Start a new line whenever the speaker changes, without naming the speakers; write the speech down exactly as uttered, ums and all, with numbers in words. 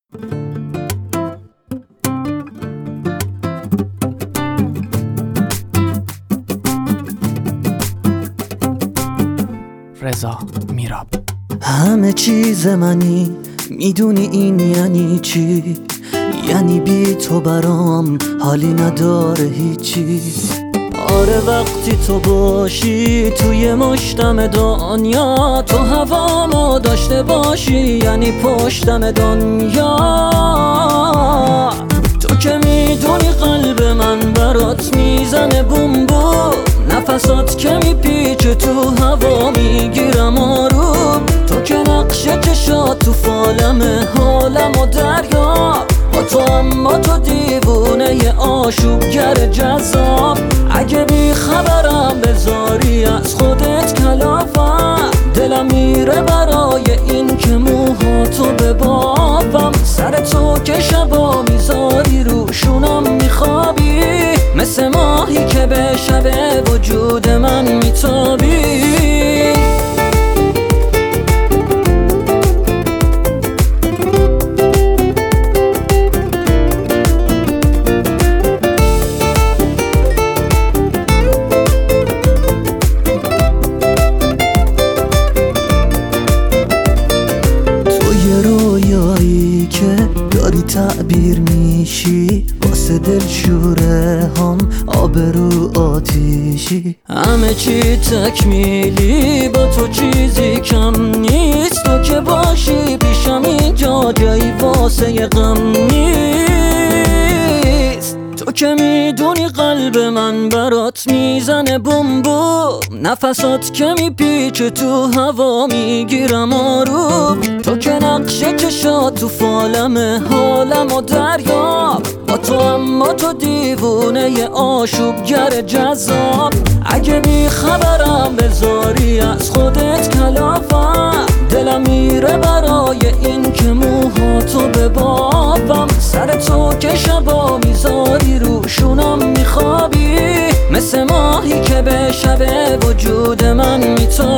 رضا میراب.
همه چیز منی، میدونی این یعنی چی؟ یعنی بی تو برام حالی نداره هیچی. آره وقتی تو باشی توی مشتم دنیا، تو هوامو داشته باشی یعنی پشتم دنیا. تو که میدونی قلب من برات میزنه بوم بوم، نفسات که میپیچه تو هوا میگیرم آروم. تو که نقشه چشات تو فالمه حالم و دریا، با تو اما تو دیوونه ی آشوبگر جذاب. اگه بی خبرم بذاری از خودت کلافم، دلم میره برای این که موهاتو ببافم. سر تو که شبا میذاری روشونم میخوابی، مثل ماهی که به شب وجود من میتابی. رویایی که داری تعبیر میشی، واسه دلشوره هم آبرو آتیشی. همه چی تکمیلی، با تو چیزی کم نیست. تو که باشی پیشم اینجا جایی واسه غم نیست. تو که میدونی قلب من برات میزنه بوم بوم، نفسات که میپیچه تو هوا میگیرم آروم. تو که نقشه چشات تو فالمه حالم و دریا، با تو اما تو دیوونه ی آشوبگر جذاب. اگه بی خبرم بذاری از خودت کلافم، دلم میره برای این که موهاتو ببافم. سر تو که شبا میذاری روشونم میخوابی، مثل ماهی که به شب وجود من میتابی.